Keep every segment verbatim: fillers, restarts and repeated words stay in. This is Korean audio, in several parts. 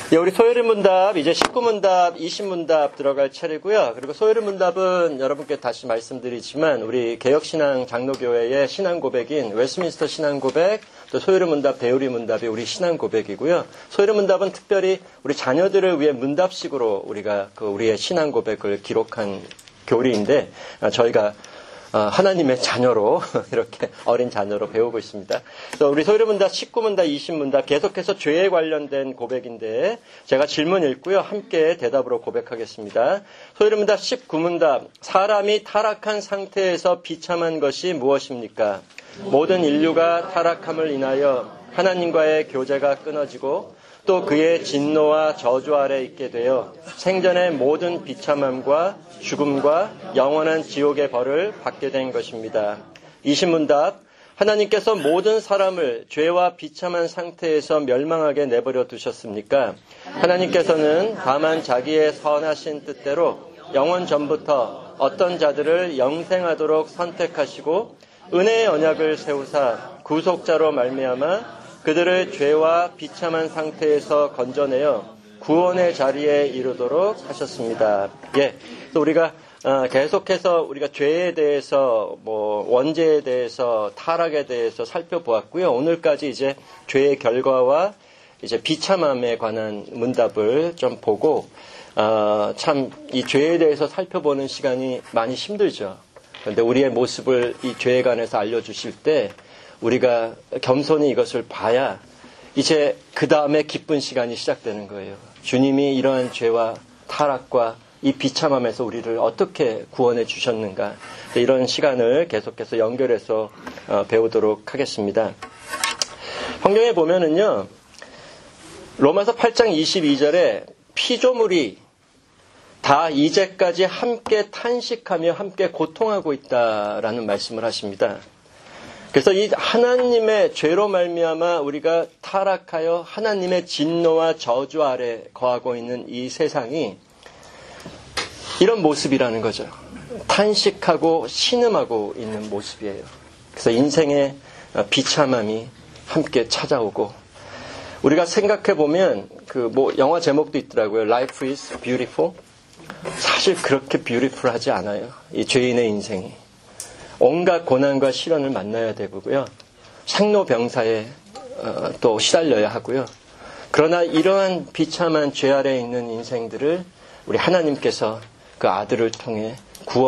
예, 우리 소요리 문답, 이제 십구 문답, 이십 문답 들어갈 차례고요. 그리고 소요리 문답은 여러분께 다시 말씀드리지만, 우리 개혁신앙 장로교회의 신앙 고백인 웨스트민스터 신앙 고백, 또 소요리 문답, 배우리 문답이 우리 신앙 고백이고요. 소요리 문답은 특별히 우리 자녀들을 위해 문답식으로 우리가 그 우리의 신앙 고백을 기록한 교리인데, 저희가 하나님의 자녀로 이렇게 어린 자녀로 배우고 있습니다. 그래서 우리 소요리 문답 십구 문답, 이십 문답 계속해서 죄에 관련된 고백인데 제가 질문 읽고요. 함께 대답으로 고백하겠습니다. 소요리 문답 십구 문답. 사람이 타락한 상태에서 비참한 것이 무엇입니까? 모든 인류가 타락함을 인하여 하나님과의 교제가 끊어지고 또 그의 진노와 저주 아래 있게 되어 생전의 모든 비참함과 죽음과 영원한 지옥의 벌을 받게 된 것입니다. 이십 문답. 하나님께서 모든 사람을 죄와 비참한 상태에서 멸망하게 내버려 두셨습니까? 하나님께서는 다만 자기의 선하신 뜻대로 영원 전부터 어떤 자들을 영생하도록 선택하시고 은혜의 언약을 세우사 구속자로 말미암아 그들을 죄와 비참한 상태에서 건져내어 구원의 자리에 이르도록 하셨습니다. 예, 또 우리가 어, 계속해서 우리가 죄에 대해서, 뭐 원죄에 대해서, 타락에 대해서 살펴보았고요. 오늘까지 이제 죄의 결과와 이제 비참함에 관한 문답을 좀 보고 어, 참 이 죄에 대해서 살펴보는 시간이 많이 힘들죠. 그런데 우리의 모습을 이 죄에 관해서 알려주실 때 우리가 겸손히 이것을 봐야 이제 그 다음에 기쁜 시간이 시작되는 거예요. 주님이 이러한 죄와 타락과 이 비참함에서 우리를 어떻게 구원해 주셨는가, 이런 시간을 계속해서 연결해서 배우도록 하겠습니다. 성경에 보면은요, 로마서 팔 장 이십이 절에 피조물이 다 이제까지 함께 탄식하며 함께 고통하고 있다라는 말씀을 하십니다. 그래서 이 하나님의 죄로 말미암아 우리가 타락하여 하나님의 진노와 저주 아래 거하고 있는 이 세상이 이런 모습이라는 거죠. 탄식하고 신음하고 있는 모습이에요. 그래서 인생의 비참함이 함께 찾아오고, 우리가 생각해 보면 그 뭐 영화 제목도 있더라고요. Life is beautiful. 사실 그렇게 뷰티풀하지 않아요. 이 죄인의 인생이. 온갖 고난과 시련을 만나야 되고요. 생로병사에 어, 또 시달려야 하고요. 그러나 이러한 비참한 죄 아래에 있는 인생들을 우리 하나님께서 그 아들을 통해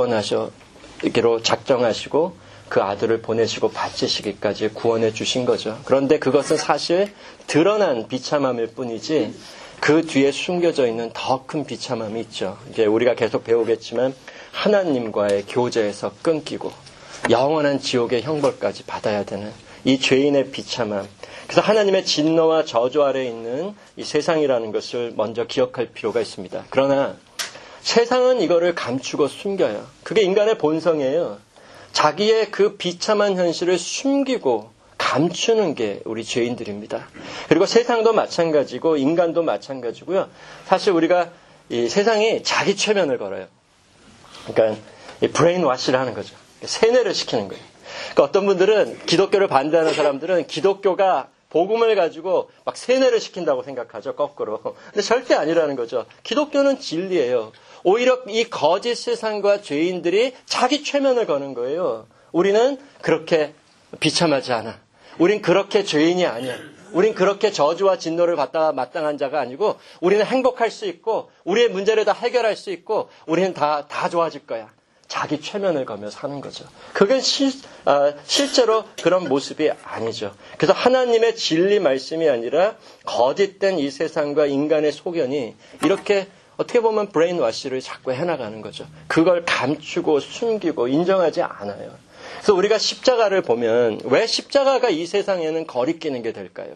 구원하시기로 작정하시고 그 아들을 보내시고 바치시기까지 구원해 주신 거죠. 그런데 그것은 사실 드러난 비참함일 뿐이지 그 뒤에 숨겨져 있는 더 큰 비참함이 있죠. 이제 우리가 계속 배우겠지만 하나님과의 교제에서 끊기고 영원한 지옥의 형벌까지 받아야 되는 이 죄인의 비참함. 그래서 하나님의 진노와 저주 아래에 있는 이 세상이라는 것을 먼저 기억할 필요가 있습니다. 그러나 세상은 이거를 감추고 숨겨요. 그게 인간의 본성이에요. 자기의 그 비참한 현실을 숨기고 감추는 게 우리 죄인들입니다. 그리고 세상도 마찬가지고 인간도 마찬가지고요. 사실 우리가 이 세상이 자기 최면을 걸어요. 그러니까 브레인 와시를 하는 거죠. 세뇌를 시키는 거예요. 그러니까 어떤 분들은 기독교를 반대하는 사람들은 기독교가 복음을 가지고 막 세뇌를 시킨다고 생각하죠. 거꾸로. 근데 절대 아니라는 거죠. 기독교는 진리예요. 오히려 이 거짓 세상과 죄인들이 자기 최면을 거는 거예요. 우리는 그렇게 비참하지 않아. 우린 그렇게 죄인이 아니야. 우린 그렇게 저주와 진노를 받다가 마땅한 자가 아니고 우리는 행복할 수 있고 우리의 문제를 다 해결할 수 있고 우리는 다, 다 좋아질 거야. 자기 최면을 거며 사는 거죠. 그게 실, 아, 실제로 그런 모습이 아니죠. 그래서 하나님의 진리 말씀이 아니라 거짓된 이 세상과 인간의 소견이 이렇게 어떻게 보면 브레인 와시를 자꾸 해나가는 거죠. 그걸 감추고 숨기고 인정하지 않아요. 그래서 우리가 십자가를 보면 왜 십자가가 이 세상에는 거리끼는 게 될까요?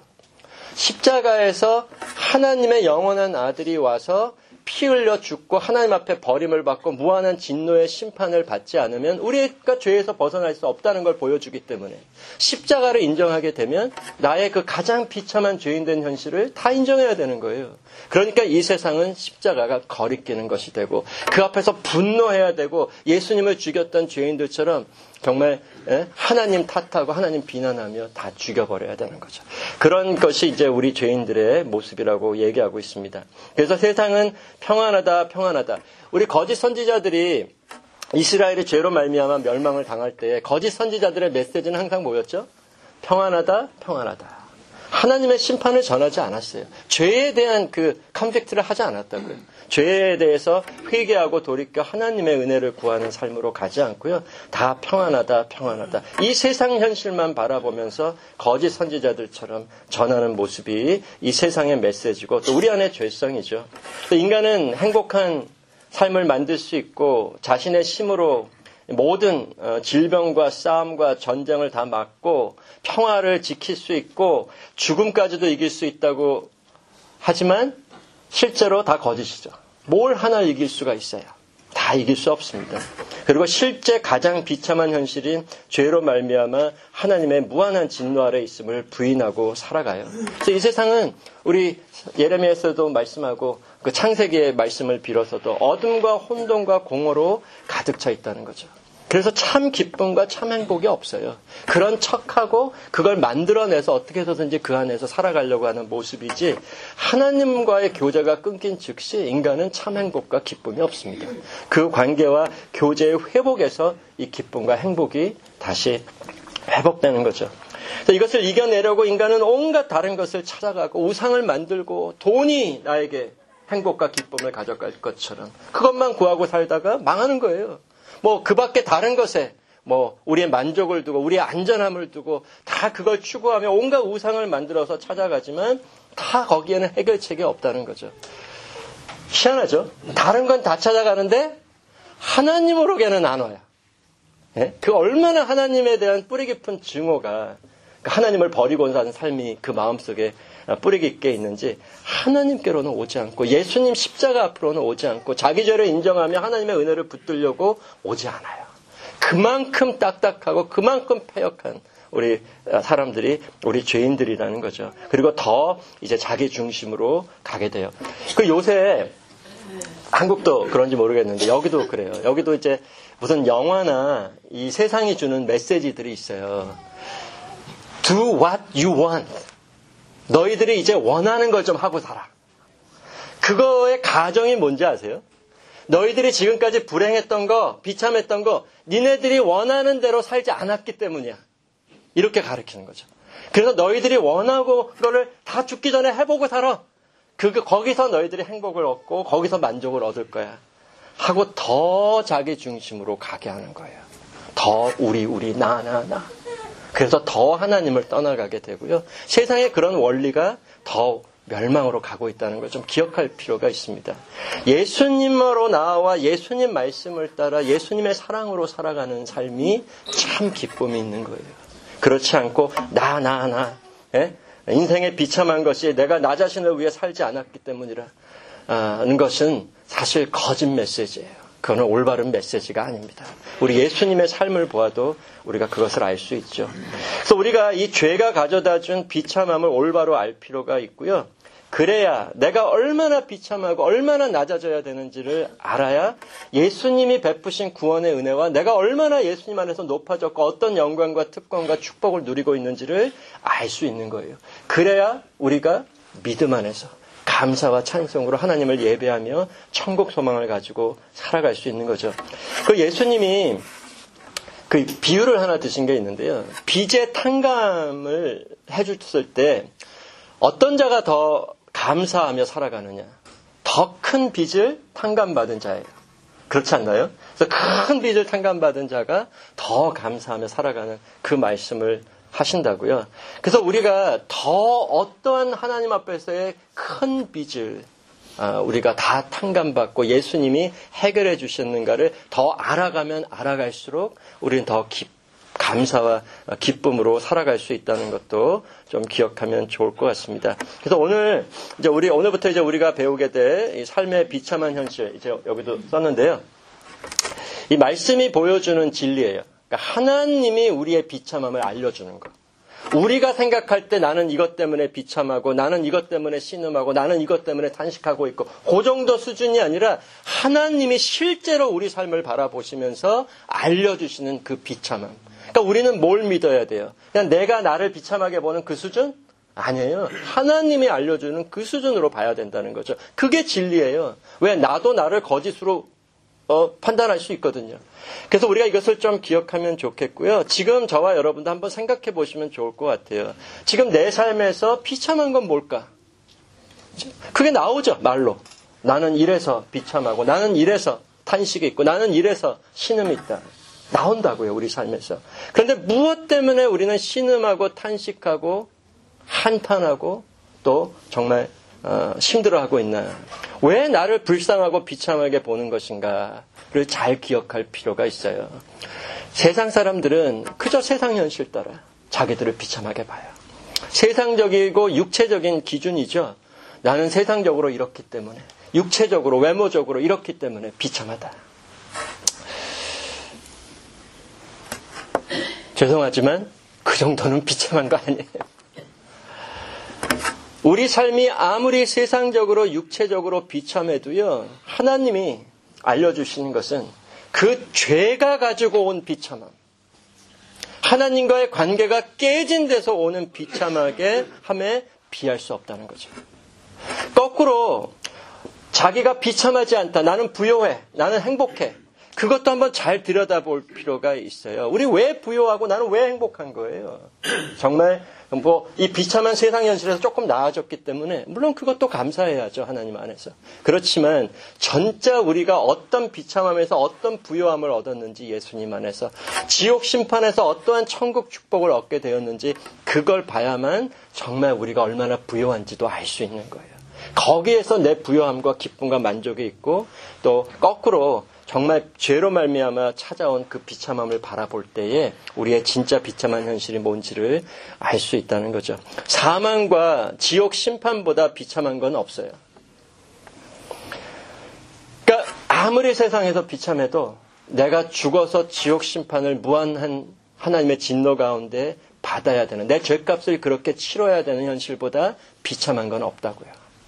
십자가에서 하나님의 영원한 아들이 와서 피 흘려 죽고 하나님 앞에 버림을 받고 무한한 진노의 심판을 받지 않으면 우리가 죄에서 벗어날 수 없다는 걸 보여주기 때문에 십자가를 인정하게 되면 나의 그 가장 비참한 죄인된 현실을 다 인정해야 되는 거예요. 그러니까 이 세상은 십자가가 거리끼는 것이 되고 그 앞에서 분노해야 되고 예수님을 죽였던 죄인들처럼 정말 하나님 탓하고 하나님 비난하며 다 죽여버려야 되는 거죠. 그런 것이 이제 우리 죄인들의 모습이라고 얘기하고 있습니다. 그래서 세상은 평안하다 평안하다. 우리 거짓 선지자들이 이스라엘이 죄로 말미암아 멸망을 당할 때 거짓 선지자들의 메시지는 항상 뭐였죠? 평안하다 평안하다. 하나님의 심판을 전하지 않았어요. 죄에 대한 그 컨택트를 하지 않았다고요. 죄에 대해서 회개하고 돌이켜 하나님의 은혜를 구하는 삶으로 가지 않고요. 다 평안하다 평안하다. 이 세상 현실만 바라보면서 거짓 선지자들처럼 전하는 모습이 이 세상의 메시지고 또 우리 안의 죄성이죠. 또 인간은 행복한 삶을 만들 수 있고 자신의 힘으로 모든 질병과 싸움과 전쟁을 다 막고 평화를 지킬 수 있고 죽음까지도 이길 수 있다고 하지만 실제로 다 거짓이죠. 뭘 하나 이길 수가 있어요. 다 이길 수 없습니다. 그리고 실제 가장 비참한 현실인 죄로 말미암아 하나님의 무한한 진노 아래 있음을 부인하고 살아가요. 그래서 이 세상은 우리 예레미야에서도 말씀하고 그 창세기의 말씀을 빌어서도 어둠과 혼돈과 공허로 가득 차 있다는 거죠. 그래서 참 기쁨과 참 행복이 없어요. 그런 척하고 그걸 만들어내서 어떻게 해서든지 그 안에서 살아가려고 하는 모습이지 하나님과의 교제가 끊긴 즉시 인간은 참 행복과 기쁨이 없습니다. 그 관계와 교제의 회복에서 이 기쁨과 행복이 다시 회복되는 거죠. 그래서 이것을 이겨내려고 인간은 온갖 다른 것을 찾아가고 우상을 만들고 돈이 나에게 행복과 기쁨을 가져갈 것처럼 그것만 구하고 살다가 망하는 거예요. 뭐 그 밖에 다른 것에 뭐 우리의 만족을 두고 우리의 안전함을 두고 다 그걸 추구하며 온갖 우상을 만들어서 찾아가지만 다 거기에는 해결책이 없다는 거죠. 희한하죠? 다른 건 다 찾아가는데 하나님으로게는 안 와요. 예? 그 얼마나 하나님에 대한 뿌리 깊은 증오가 하나님을 버리고 사는 삶이 그 마음속에 뿌리 깊게 있는지 하나님께로는 오지 않고 예수님 십자가 앞으로는 오지 않고 자기 죄를 인정하며 하나님의 은혜를 붙들려고 오지 않아요. 그만큼 딱딱하고 그만큼 패역한 우리 사람들이 우리 죄인들이라는 거죠. 그리고 더 이제 자기 중심으로 가게 돼요. 그 요새 한국도 그런지 모르겠는데 여기도 그래요. 여기도 이제 무슨 영화나 이 세상이 주는 메시지들이 있어요. Do what you want. 너희들이 이제 원하는 걸 좀 하고 살아. 그거의 가정이 뭔지 아세요? 너희들이 지금까지 불행했던 거, 비참했던 거, 니네들이 원하는 대로 살지 않았기 때문이야. 이렇게 가르치는 거죠. 그래서 너희들이 원하고 그거를 다 죽기 전에 해보고 살아. 그, 거기서 너희들이 행복을 얻고 거기서 만족을 얻을 거야. 하고 더 자기 중심으로 가게 하는 거예요. 더 우리, 우리, 나, 나, 나. 그래서 더 하나님을 떠나가게 되고요. 세상에 그런 원리가 더 멸망으로 가고 있다는 걸 좀 기억할 필요가 있습니다. 예수님으로 나와 예수님 말씀을 따라 예수님의 사랑으로 살아가는 삶이 참 기쁨이 있는 거예요. 그렇지 않고 나, 나, 나. 예? 인생의 비참한 것이 내가 나 자신을 위해 살지 않았기 때문이라는 것은 사실 거짓 메시지예요. 그거는 올바른 메시지가 아닙니다. 우리 예수님의 삶을 보아도 우리가 그것을 알 수 있죠. 그래서 우리가 이 죄가 가져다준 비참함을 올바로 알 필요가 있고요. 그래야 내가 얼마나 비참하고 얼마나 낮아져야 되는지를 알아야 예수님이 베푸신 구원의 은혜와 내가 얼마나 예수님 안에서 높아졌고 어떤 영광과 특권과 축복을 누리고 있는지를 알 수 있는 거예요. 그래야 우리가 믿음 안에서 감사와 찬송으로 하나님을 예배하며 천국 소망을 가지고 살아갈 수 있는 거죠. 그 예수님이 그 비유를 하나 드신 게 있는데요. 빚의 탕감을 해줬을 때 어떤 자가 더 감사하며 살아가느냐. 더 큰 빚을 탕감받은 자예요. 그렇지 않나요? 그래서 큰 빚을 탕감받은 자가 더 감사하며 살아가는 그 말씀을 하신다고요. 그래서 우리가 더 어떠한 하나님 앞에서의 큰 빚을 우리가 다 탕감받고 예수님이 해결해 주셨는가를 더 알아가면 알아갈수록 우리는 더 기, 감사와 기쁨으로 살아갈 수 있다는 것도 좀 기억하면 좋을 것 같습니다. 그래서 오늘 이제 우리 오늘부터 이제 우리가 배우게 될 이 삶의 비참한 현실 이제 여기도 썼는데요. 이 말씀이 보여주는 진리예요. 그러니까 하나님이 우리의 비참함을 알려주는 것. 우리가 생각할 때 나는 이것 때문에 비참하고 나는 이것 때문에 신음하고 나는 이것 때문에 탄식하고 있고 그 정도 수준이 아니라 하나님이 실제로 우리 삶을 바라보시면서 알려주시는 그 비참함. 그러니까 우리는 뭘 믿어야 돼요? 그냥 내가 나를 비참하게 보는 그 수준? 아니에요. 하나님이 알려주는 그 수준으로 봐야 된다는 거죠. 그게 진리예요. 왜? 나도 나를 거짓으로 어, 판단할 수 있거든요. 그래서 우리가 이것을 좀 기억하면 좋겠고요. 지금 저와 여러분도 한번 생각해 보시면 좋을 것 같아요. 지금 내 삶에서 비참한 건 뭘까? 그게 나오죠, 말로. 나는 이래서 비참하고, 나는 이래서 탄식이 있고, 나는 이래서 신음이 있다. 나온다고요, 우리 삶에서. 그런데 무엇 때문에 우리는 신음하고 탄식하고 한탄하고 또 정말 어, 힘들어하고 있나? 왜 나를 불쌍하고 비참하게 보는 것인가를 잘 기억할 필요가 있어요. 세상 사람들은 그저 세상 현실 따라 자기들을 비참하게 봐요. 세상적이고 육체적인 기준이죠. 나는 세상적으로 이렇기 때문에, 육체적으로, 외모적으로 이렇기 때문에 비참하다. 죄송하지만 그 정도는 비참한 거 아니에요. 우리 삶이 아무리 세상적으로 육체적으로 비참해도요, 하나님이 알려주시는 것은 그 죄가 가지고 온 비참함, 하나님과의 관계가 깨진 데서 오는 비참하게 함에 비할 수 없다는 거죠. 거꾸로 자기가 비참하지 않다, 나는 부요해, 나는 행복해, 그것도 한번 잘 들여다볼 필요가 있어요. 우리 왜 부요하고 나는 왜 행복한 거예요? 정말 뭐 이 비참한 세상 현실에서 조금 나아졌기 때문에 물론 그것도 감사해야죠, 하나님 안에서. 그렇지만 전자 우리가 어떤 비참함에서 어떤 부요함을 얻었는지, 예수님 안에서 지옥 심판에서 어떠한 천국 축복을 얻게 되었는지 그걸 봐야만 정말 우리가 얼마나 부요한지도 알 수 있는 거예요. 거기에서 내 부요함과 기쁨과 만족이 있고, 또 거꾸로 정말 죄로 말미암아 찾아온 그 비참함을 바라볼 때에 우리의 진짜 비참한 현실이 뭔지를 알 수 있다는 거죠. 사망과 지옥 심판보다 비참한 건 없어요. 그러니까 아무리 세상에서 비참해도 내가 죽어서 지옥 심판을 무한한 하나님의 진노 가운데 받아야 되는, 내 죄값을 그렇게 치러야 되는 현실보다 비참한 건 없다고요.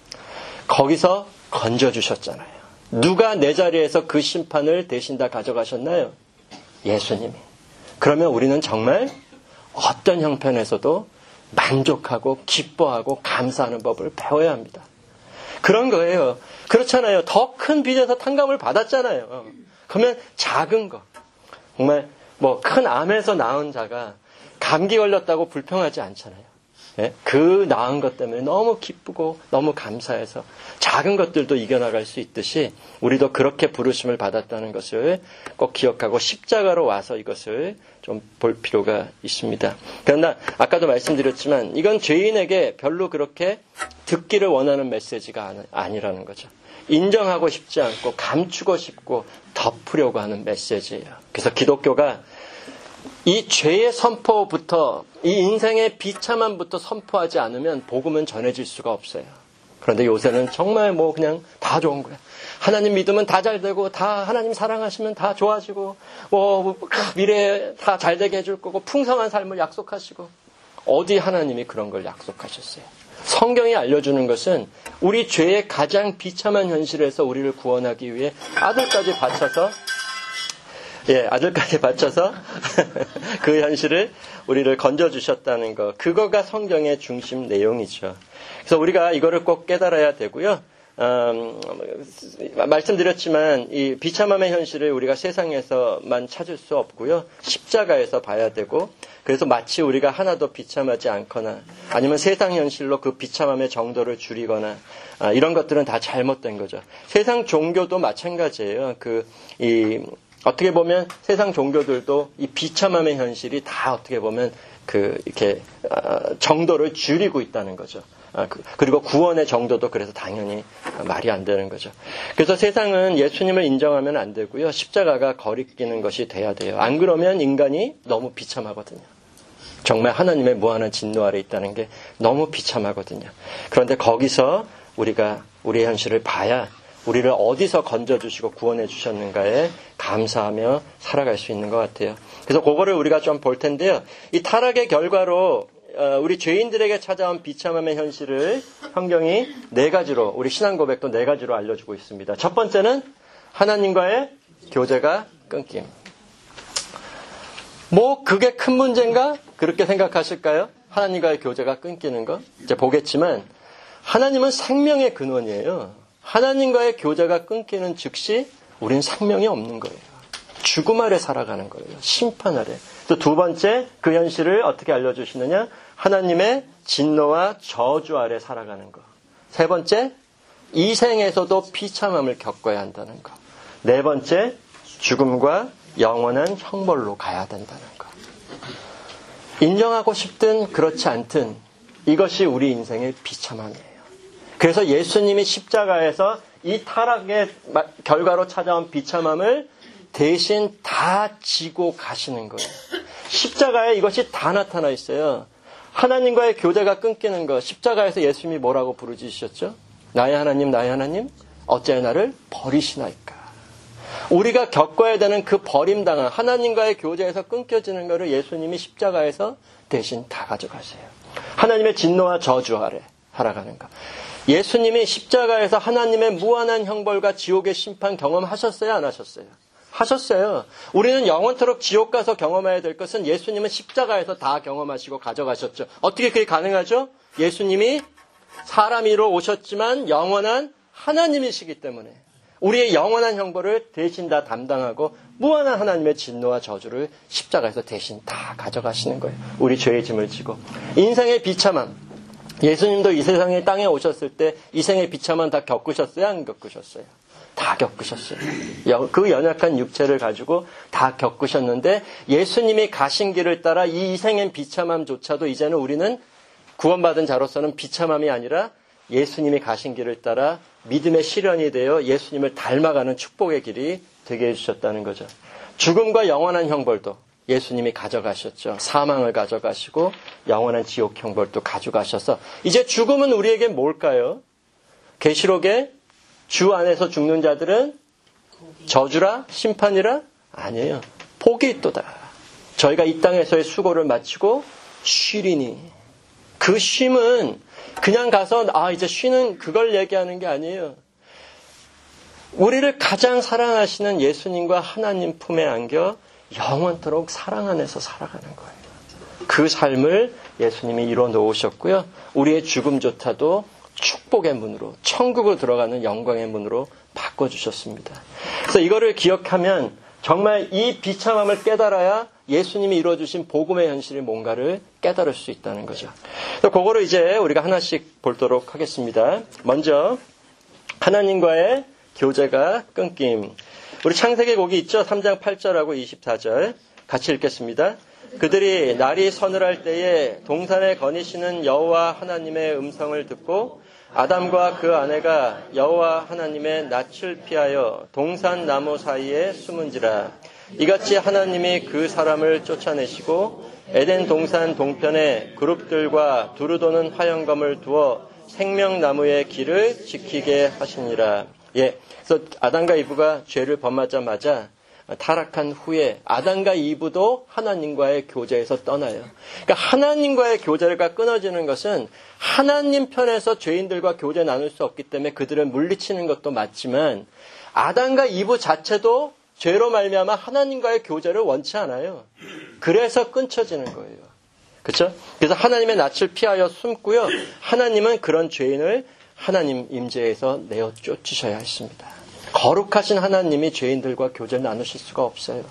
거기서 건져주셨잖아요. 누가 내 자리에서 그 심판을 대신 다 가져가셨나요? 예수님이. 그러면 우리는 정말 어떤 형편에서도 만족하고 기뻐하고 감사하는 법을 배워야 합니다. 그런 거예요. 그렇잖아요. 더 큰 빚에서 탕감을 받았잖아요. 그러면 작은 거, 정말 뭐 큰 암에서 낳은 자가 감기 걸렸다고 불평하지 않잖아요. 예? 그 나은 것 때문에 너무 기쁘고 너무 감사해서 작은 것들도 이겨나갈 수 있듯이 우리도 그렇게 부르심을 받았다는 것을 꼭 기억하고 십자가로 와서 이것을 좀 볼 필요가 있습니다. 그러나 아까도 말씀드렸지만 이건 죄인에게 별로 그렇게 듣기를 원하는 메시지가 아니라는 거죠. 인정하고 싶지 않고 감추고 싶고 덮으려고 하는 메시지예요. 그래서 기독교가 이 죄의 선포부터, 이 인생의 비참함부터 선포하지 않으면 복음은 전해질 수가 없어요. 그런데 요새는 정말 뭐 그냥 다 좋은 거야. 하나님 믿으면 다 잘 되고, 다 하나님 사랑하시면 다 좋아지고, 뭐 미래에 다 잘 되게 해줄 거고, 풍성한 삶을 약속하시고. 어디 하나님이 그런 걸 약속하셨어요? 성경이 알려주는 것은 우리 죄의 가장 비참한 현실에서 우리를 구원하기 위해 아들까지 바쳐서 예, 아들까지 바쳐서 그 현실을 우리를 건져주셨다는 것. 그거가 성경의 중심 내용이죠. 그래서 우리가 이거를 꼭 깨달아야 되고요. 음, 말씀드렸지만 이 비참함의 현실을 우리가 세상에서만 찾을 수 없고요. 십자가에서 봐야 되고, 그래서 마치 우리가 하나도 비참하지 않거나 아니면 세상 현실로 그 비참함의 정도를 줄이거나 아, 이런 것들은 다 잘못된 거죠. 세상 종교도 마찬가지예요. 그, 이, 어떻게 보면 세상 종교들도 이 비참함의 현실이 다 어떻게 보면 그 이렇게 정도를 줄이고 있다는 거죠. 그리고 구원의 정도도 그래서 당연히 말이 안 되는 거죠. 그래서 세상은 예수님을 인정하면 안 되고요. 십자가가 거리끼는 것이 돼야 돼요. 안 그러면 인간이 너무 비참하거든요. 정말 하나님의 무한한 진노 아래 있다는 게 너무 비참하거든요. 그런데 거기서 우리가 우리의 현실을 봐야 우리를 어디서 건져주시고 구원해 주셨는가에 감사하며 살아갈 수 있는 것 같아요. 그래서 그거를 우리가 좀 볼 텐데요. 이 타락의 결과로 우리 죄인들에게 찾아온 비참함의 현실을 성경이 네 가지로, 우리 신앙 고백도 네 가지로 알려주고 있습니다. 첫 번째는 하나님과의 교제가 끊김. 뭐 그게 큰 문제인가? 그렇게 생각하실까요? 하나님과의 교제가 끊기는 거? 이제 보겠지만 하나님은 생명의 근원이에요. 하나님과의 교제가 끊기는 즉시 우린 생명이 없는 거예요. 죽음 아래 살아가는 거예요. 심판 아래. 또 두 번째 그 현실을 어떻게 알려주시느냐? 하나님의 진노와 저주 아래 살아가는 거. 세 번째, 이 생에서도 비참함을 겪어야 한다는 거. 네 번째, 죽음과 영원한 형벌로 가야 된다는 거. 인정하고 싶든 그렇지 않든 이것이 우리 인생의 비참함이에요. 그래서 예수님이 십자가에서 이 타락의 결과로 찾아온 비참함을 대신 다 지고 가시는 거예요. 십자가에 이것이 다 나타나 있어요. 하나님과의 교제가 끊기는 것. 십자가에서 예수님이 뭐라고 부르짖으셨죠? 나의 하나님, 나의 하나님, 어찌하여 나를 버리시나이까. 우리가 겪어야 되는 그 버림당한 하나님과의 교제에서 끊겨지는 것을 예수님이 십자가에서 대신 다 가져가세요. 하나님의 진노와 저주 아래 살아가는 것. 예수님이 십자가에서 하나님의 무한한 형벌과 지옥의 심판 경험하셨어요? 안 하셨어요? 하셨어요. 우리는 영원토록 지옥 가서 경험해야 될 것은 예수님은 십자가에서 다 경험하시고 가져가셨죠. 어떻게 그게 가능하죠? 예수님이 사람이로 오셨지만 영원한 하나님이시기 때문에 우리의 영원한 형벌을 대신 다 담당하고 무한한 하나님의 진노와 저주를 십자가에서 대신 다 가져가시는 거예요. 우리 죄의 짐을 지고. 인생의 비참함. 예수님도 이 세상에 땅에 오셨을 때 이생의 비참함 다 겪으셨어요? 안 겪으셨어요? 다 겪으셨어요. 그 연약한 육체를 가지고 다 겪으셨는데 예수님이 가신 길을 따라 이 이생의 비참함조차도 이제는 우리는 구원받은 자로서는 비참함이 아니라 예수님이 가신 길을 따라 믿음의 실현이 되어 예수님을 닮아가는 축복의 길이 되게 해주셨다는 거죠. 죽음과 영원한 형벌도 예수님이 가져가셨죠. 사망을 가져가시고 영원한 지옥 형벌도 가져가셔서 이제 죽음은 우리에게 뭘까요? 계시록에 주 안에서 죽는 자들은 저주라? 심판이라? 아니에요. 복이 있도다. 저희가 이 땅에서의 수고를 마치고 쉬리니. 그 쉼은 그냥 가서 아 이제 쉬는 그걸 얘기하는 게 아니에요. 우리를 가장 사랑하시는 예수님과 하나님 품에 안겨 영원토록 사랑 안에서 살아가는 거예요. 그 삶을 예수님이 이뤄 놓으셨고요. 우리의 죽음조차도 축복의 문으로, 천국으로 들어가는 영광의 문으로 바꿔주셨습니다. 그래서 이거를 기억하면 정말 이 비참함을 깨달아야 예수님이 이루어주신 복음의 현실이 뭔가를 깨달을 수 있다는 거죠. 그래서 그거를 이제 우리가 하나씩 보도록 하겠습니다. 먼저 하나님과의 교제가 끊김. 우리 창세기 거기 있죠? 삼 장 팔 절하고 이십사 절 같이 읽겠습니다. 그들이 날이 서늘할 때에 동산에 거니시는 여호와 하나님의 음성을 듣고 아담과 그 아내가 여호와 하나님의 낯을 피하여 동산 나무 사이에 숨은지라. 이같이 하나님이 그 사람을 쫓아내시고 에덴 동산 동편에 그룹들과 두루 도는 화영검을 두어 생명나무의 길을 지키게 하시니라. 예, 그래서 아담과 이브가 죄를 범하자마자 타락한 후에 아담과 이브도 하나님과의 교제에서 떠나요. 그러니까 하나님과의 교제가 끊어지는 것은 하나님 편에서 죄인들과 교제 나눌 수 없기 때문에 그들을 물리치는 것도 맞지만 아담과 이브 자체도 죄로 말미암아 하나님과의 교제를 원치 않아요. 그래서 끊쳐지는 거예요. 그렇죠? 그래서 하나님의 낯을 피하여 숨고요. 하나님은 그런 죄인을 하나님 임재에서 내어 쫓으셔야 했습니다. 거룩하신 하나님이 죄인들과 교제를 나누실 수가 없어요.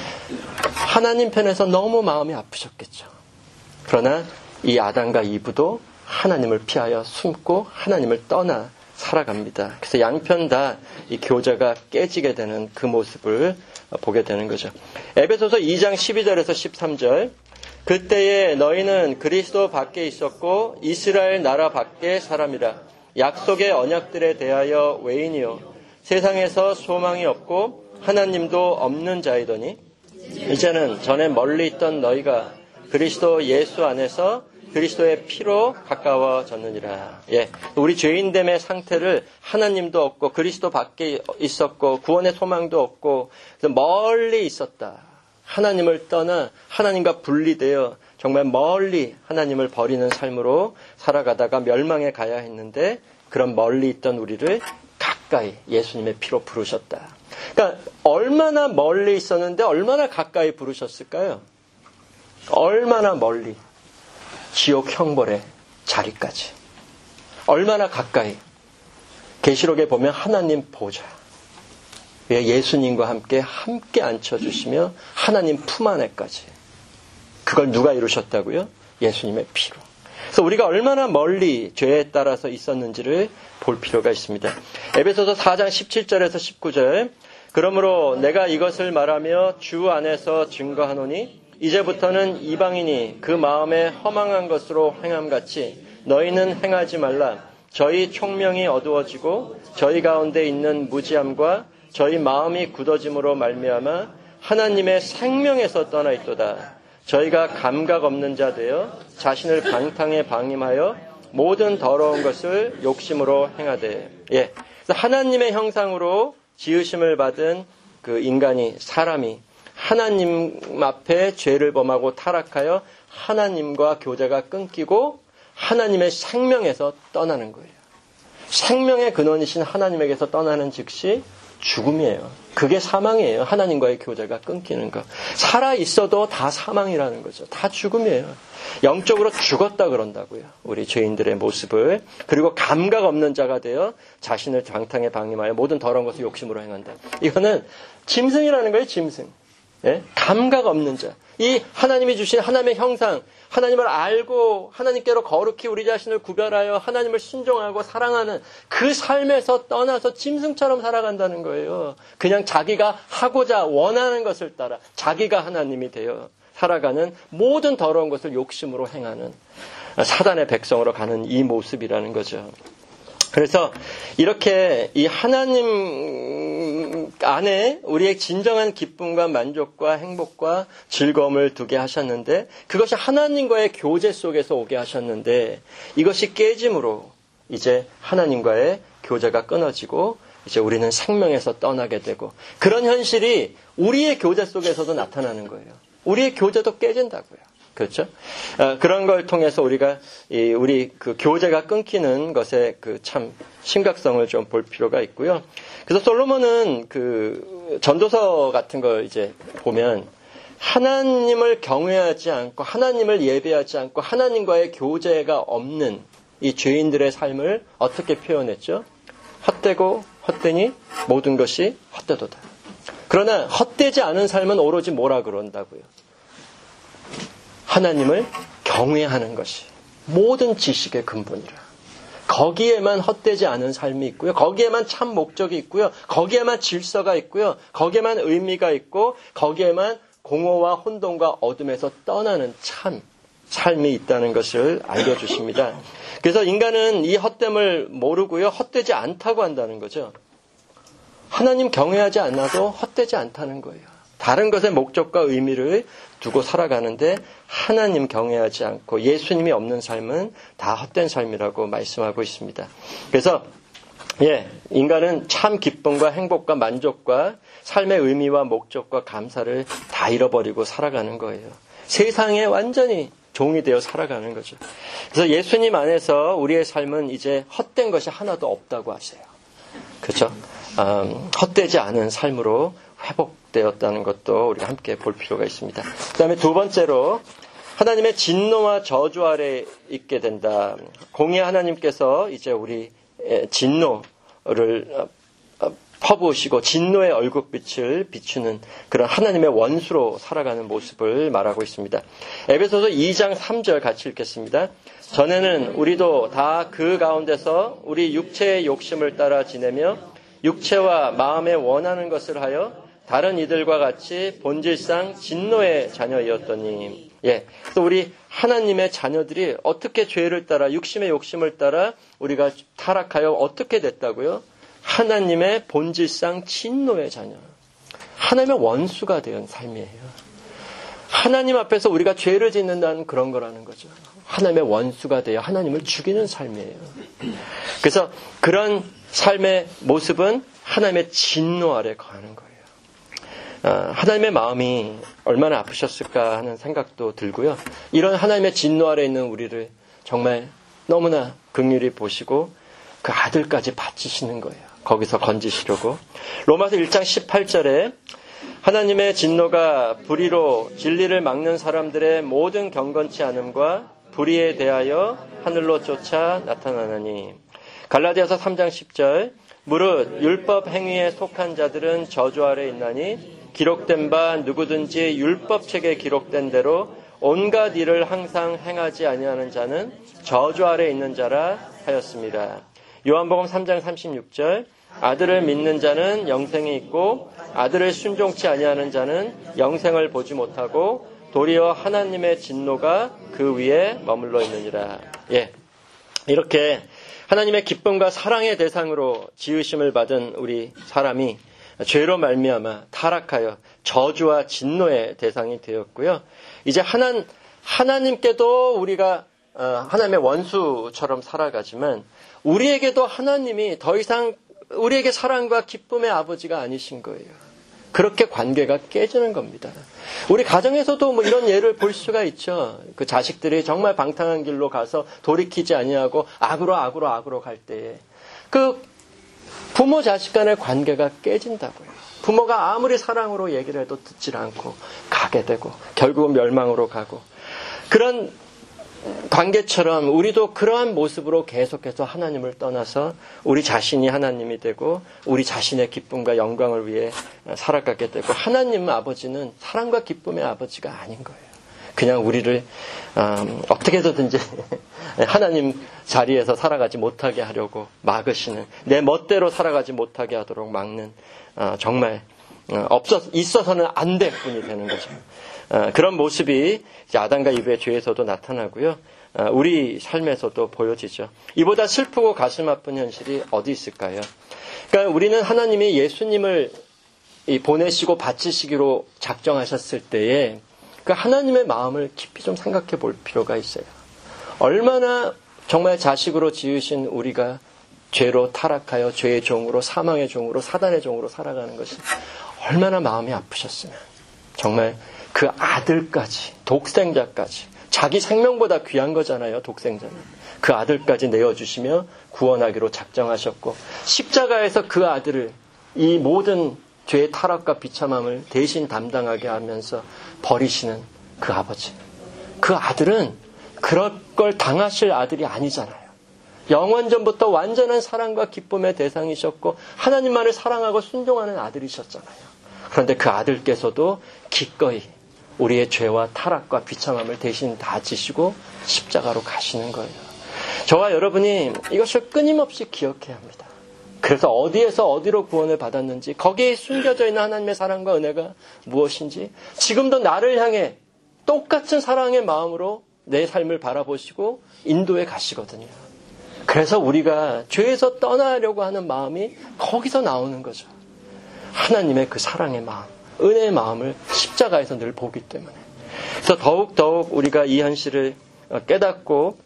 하나님 편에서 너무 마음이 아프셨겠죠. 그러나 이 아담과 이브도 하나님을 피하여 숨고 하나님을 떠나 살아갑니다. 그래서 양편 다 이 교제가 깨지게 되는 그 모습을 보게 되는 거죠. 에베소서 이 장 십이 절에서 십삼 절. 그때에 너희는 그리스도 밖에 있었고 이스라엘 나라 밖의 사람이라. 약속의 언약들에 대하여 외인이요 세상에서 소망이 없고 하나님도 없는 자이더니 이제는 전에 멀리 있던 너희가 그리스도 예수 안에서 그리스도의 피로 가까워졌느니라. 예, 우리 죄인됨의 상태를 하나님도 없고 그리스도 밖에 있었고 구원의 소망도 없고 멀리 있었다. 하나님을 떠나 하나님과 분리되어 정말 멀리 하나님을 버리는 삶으로 살아가다가 멸망에 가야 했는데 그런 멀리 있던 우리를 가까이 예수님의 피로 부르셨다. 그러니까 얼마나 멀리 있었는데 얼마나 가까이 부르셨을까요? 얼마나 멀리, 지옥 형벌의 자리까지. 얼마나 가까이. 계시록에 보면 하나님 보좌 위에 예수님과 함께 함께 앉혀주시며 하나님 품 안에까지. 그걸 누가 이루셨다고요? 예수님의 피로. 그래서 우리가 얼마나 멀리 죄에 따라서 있었는지를 볼 필요가 있습니다. 에베소서 사 장 십칠 절에서 십구 절. 그러므로 내가 이것을 말하며 주 안에서 증거하노니 이제부터는 이방인이 그 마음에 허망한 것으로 행함같이 너희는 행하지 말라. 저희 총명이 어두워지고 저희 가운데 있는 무지함과 저희 마음이 굳어짐으로 말미암아 하나님의 생명에서 떠나 있도다. 저희가 감각 없는 자 되어 자신을 방탕에 방임하여 모든 더러운 것을 욕심으로 행하되. 예, 그래서 하나님의 형상으로 지으심을 받은 그 인간이, 사람이 하나님 앞에 죄를 범하고 타락하여 하나님과 교제가 끊기고 하나님의 생명에서 떠나는 거예요. 생명의 근원이신 하나님에게서 떠나는 즉시 죽음이에요. 그게 사망이에요. 하나님과의 교제가 끊기는 거. 살아 있어도 다 사망이라는 거죠. 다 죽음이에요. 영적으로 죽었다 그런다고요. 우리 죄인들의 모습을. 그리고 감각 없는 자가 되어 자신을 방탕에 방임하여 모든 더러운 것을 욕심으로 행한다. 이거는 짐승이라는 거예요. 짐승. 예? 감각 없는 자. 이 하나님이 주신 하나님의 형상, 하나님을 알고 하나님께로 거룩히 우리 자신을 구별하여 하나님을 순종하고 사랑하는 그 삶에서 떠나서 짐승처럼 살아간다는 거예요. 그냥 자기가 하고자 원하는 것을 따라 자기가 하나님이 되어 살아가는 모든 더러운 것을 욕심으로 행하는 사단의 백성으로 가는 이 모습이라는 거죠. 그래서 이렇게 이 하나님 안에 우리의 진정한 기쁨과 만족과 행복과 즐거움을 두게 하셨는데 그것이 하나님과의 교제 속에서 오게 하셨는데 이것이 깨짐으로 이제 하나님과의 교제가 끊어지고 이제 우리는 생명에서 떠나게 되고 그런 현실이 우리의 교제 속에서도 나타나는 거예요. 우리의 교제도 깨진다고요. 그렇죠? 어, 그런 걸 통해서 우리가 이 우리 그 교제가 끊기는 것의 그 참 심각성을 좀 볼 필요가 있고요. 그래서 솔로몬은 그 전도서 같은 걸 이제 보면 하나님을 경외하지 않고 하나님을 예배하지 않고 하나님과의 교제가 없는 이 죄인들의 삶을 어떻게 표현했죠? 헛되고 헛되니 모든 것이 헛되도다. 그러나 헛되지 않은 삶은 오로지 뭐라 그런다고요? 하나님을 경외하는 것이 모든 지식의 근본이라. 거기에만 헛되지 않은 삶이 있고요. 거기에만 참 목적이 있고요. 거기에만 질서가 있고요. 거기에만 의미가 있고 거기에만 공허와 혼돈과 어둠에서 떠나는 참 삶이 있다는 것을 알려주십니다. 그래서 인간은 이 헛됨을 모르고요. 헛되지 않다고 한다는 거죠. 하나님 경외하지 않아도 헛되지 않다는 거예요. 다른 것의 목적과 의미를 두고 살아가는데 하나님 경외하지 않고 예수님이 없는 삶은 다 헛된 삶이라고 말씀하고 있습니다. 그래서 예, 인간은 참 기쁨과 행복과 만족과 삶의 의미와 목적과 감사를 다 잃어버리고 살아가는 거예요. 세상에 완전히 종이 되어 살아가는 거죠. 그래서 예수님 안에서 우리의 삶은 이제 헛된 것이 하나도 없다고 하세요. 그렇죠? 음, 헛되지 않은 삶으로 회복되었다는 것도 우리가 함께 볼 필요가 있습니다. 그 다음에 두 번째로 하나님의 진노와 저주 아래 있게 된다. 공의 하나님께서 이제 우리 진노를 퍼부으시고 진노의 얼굴빛을 비추는 그런 하나님의 원수로 살아가는 모습을 말하고 있습니다. 에베소서 이 장 삼 절 같이 읽겠습니다. 전에는 우리도 다 그 가운데서 우리 육체의 욕심을 따라 지내며 육체와 마음에 원하는 것을 하여 다른 이들과 같이 본질상 진노의 자녀이었더니. 예. 또 우리 하나님의 자녀들이 어떻게 죄를 따라 육심의 욕심을 따라 우리가 타락하여 어떻게 됐다고요? 하나님의 본질상 진노의 자녀. 하나님의 원수가 된 삶이에요. 하나님 앞에서 우리가 죄를 짓는다는 그런 거라는 거죠. 하나님의 원수가 되어 하나님을 죽이는 삶이에요. 그래서 그런 삶의 모습은 하나님의 진노 아래 거하는 거예요. 하나님의 마음이 얼마나 아프셨을까 하는 생각도 들고요. 이런 하나님의 진노 아래 있는 우리를 정말 너무나 긍휼히 보시고 그 아들까지 바치시는 거예요. 거기서 건지시려고. 로마서 일 장 십팔 절에 하나님의 진노가 불의로 진리를 막는 사람들의 모든 경건치 않음과 불의에 대하여 하늘로 쫓아 나타나나니. 갈라디아서 삼 장 십 절 무릇 율법 행위에 속한 자들은 저주 아래 있나니 기록된 바 누구든지 율법책에 기록된 대로 온갖 일을 항상 행하지 아니하는 자는 저주 아래 있는 자라 하였습니다. 요한복음 삼 장 삼십육 절 아들을 믿는 자는 영생이 있고 아들을 순종치 아니하는 자는 영생을 보지 못하고 도리어 하나님의 진노가 그 위에 머물러 있느니라. 예, 이렇게 하나님의 기쁨과 사랑의 대상으로 지으심을 받은 우리 사람이 죄로 말미암아 타락하여 저주와 진노의 대상이 되었고요. 이제 하나, 하나님께도 우리가 하나님의 원수처럼 살아가지만 우리에게도 하나님이 더 이상 우리에게 사랑과 기쁨의 아버지가 아니신 거예요. 그렇게 관계가 깨지는 겁니다. 우리 가정에서도 뭐 이런 예를 볼 수가 있죠. 그 자식들이 정말 방탕한 길로 가서 돌이키지 아니하고 악으로 악으로 악으로 갈 때에 그 부모 자식 간의 관계가 깨진다고요. 부모가 아무리 사랑으로 얘기를 해도 듣질 않고 가게 되고 결국은 멸망으로 가고 그런 관계처럼 우리도 그러한 모습으로 계속해서 하나님을 떠나서 우리 자신이 하나님이 되고 우리 자신의 기쁨과 영광을 위해 살아가게 되고 하나님 아버지는 사랑과 기쁨의 아버지가 아닌 거예요. 그냥 우리를 음, 어떻게 해서든지 하나님 자리에서 살아가지 못하게 하려고 막으시는 내 멋대로 살아가지 못하게 하도록 막는 어, 정말 어, 없어 있어서는 안 될 뿐이 되는 거죠. 어, 그런 모습이 이제 아담과 이브의 죄에서도 나타나고요. 어, 우리 삶에서도 보여지죠. 이보다 슬프고 가슴 아픈 현실이 어디 있을까요? 그러니까 우리는 하나님이 예수님을 보내시고 바치시기로 작정하셨을 때에 그 하나님의 마음을 깊이 좀 생각해 볼 필요가 있어요. 얼마나 정말 자식으로 지으신 우리가 죄로 타락하여 죄의 종으로 사망의 종으로 사단의 종으로 살아가는 것이 얼마나 마음이 아프셨으면 정말 그 아들까지 독생자까지 자기 생명보다 귀한 거잖아요. 독생자는. 그 아들까지 내어주시며 구원하기로 작정하셨고 십자가에서 그 아들을 이 모든 죄의 타락과 비참함을 대신 담당하게 하면서 버리시는 그 아버지. 그 아들은 그럴 걸 당하실 아들이 아니잖아요. 영원전부터 완전한 사랑과 기쁨의 대상이셨고 하나님만을 사랑하고 순종하는 아들이셨잖아요. 그런데 그 아들께서도 기꺼이 우리의 죄와 타락과 비참함을 대신 다 지시고 십자가로 가시는 거예요. 저와 여러분이 이것을 끊임없이 기억해야 합니다. 그래서 어디에서 어디로 구원을 받았는지 거기에 숨겨져 있는 하나님의 사랑과 은혜가 무엇인지 지금도 나를 향해 똑같은 사랑의 마음으로 내 삶을 바라보시고 인도해 가시거든요. 그래서 우리가 죄에서 떠나려고 하는 마음이 거기서 나오는 거죠. 하나님의 그 사랑의 마음, 은혜의 마음을 십자가에서 늘 보기 때문에. 그래서 더욱더욱 우리가 이 현실을 깨닫고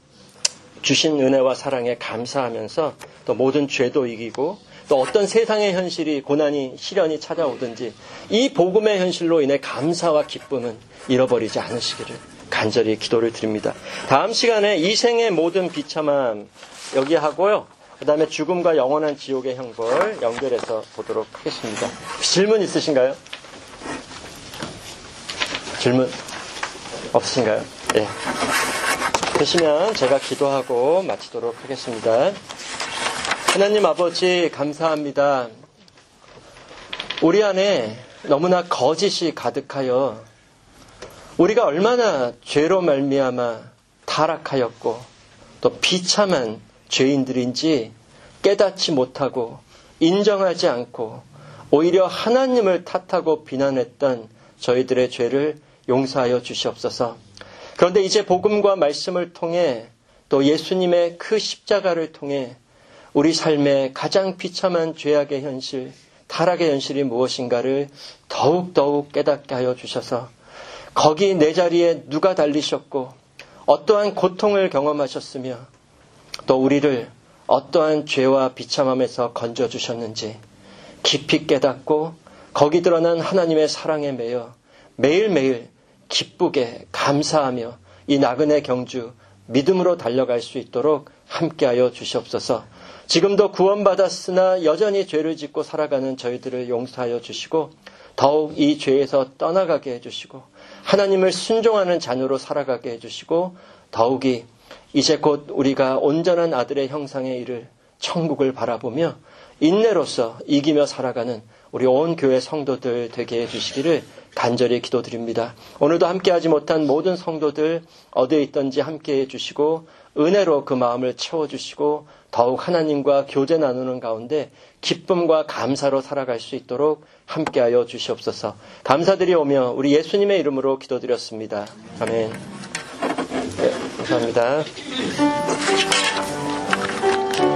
주신 은혜와 사랑에 감사하면서 또 모든 죄도 이기고 또 어떤 세상의 현실이 고난이 시련이 찾아오든지 이 복음의 현실로 인해 감사와 기쁨은 잃어버리지 않으시기를 간절히 기도를 드립니다. 다음 시간에 이 생의 모든 비참함 여기 하고요. 그 다음에 죽음과 영원한 지옥의 형벌 연결해서 보도록 하겠습니다. 질문 있으신가요? 질문 없으신가요? 예. 되시면 제가 기도하고 마치도록 하겠습니다. 하나님 아버지 감사합니다. 우리 안에 너무나 거짓이 가득하여 우리가 얼마나 죄로 말미암아 타락하였고 또 비참한 죄인들인지 깨닫지 못하고 인정하지 않고 오히려 하나님을 탓하고 비난했던 저희들의 죄를 용서하여 주시옵소서. 그런데 이제 복음과 말씀을 통해 또 예수님의 그 십자가를 통해 우리 삶의 가장 비참한 죄악의 현실, 타락의 현실이 무엇인가를 더욱더욱 깨닫게 하여 주셔서 거기 내 자리에 누가 달리셨고 어떠한 고통을 경험하셨으며 또 우리를 어떠한 죄와 비참함에서 건져주셨는지 깊이 깨닫고 거기 드러난 하나님의 사랑에 매여 매일매일 기쁘게 감사하며 이 나그네 경주 믿음으로 달려갈 수 있도록 함께하여 주시옵소서. 지금도 구원받았으나 여전히 죄를 짓고 살아가는 저희들을 용서하여 주시고 더욱 이 죄에서 떠나가게 해주시고 하나님을 순종하는 자녀로 살아가게 해주시고 더욱이 이제 곧 우리가 온전한 아들의 형상에 이를 천국을 바라보며 인내로서 이기며 살아가는 우리 온 교회 성도들 되게 해주시기를 간절히 기도드립니다. 오늘도 함께하지 못한 모든 성도들 어디에 있든지 함께해 주시고 은혜로 그 마음을 채워주시고 더욱 하나님과 교제 나누는 가운데 기쁨과 감사로 살아갈 수 있도록 함께하여 주시옵소서. 감사드리오며 우리 예수님의 이름으로 기도드렸습니다. 아멘. 네, 감사합니다.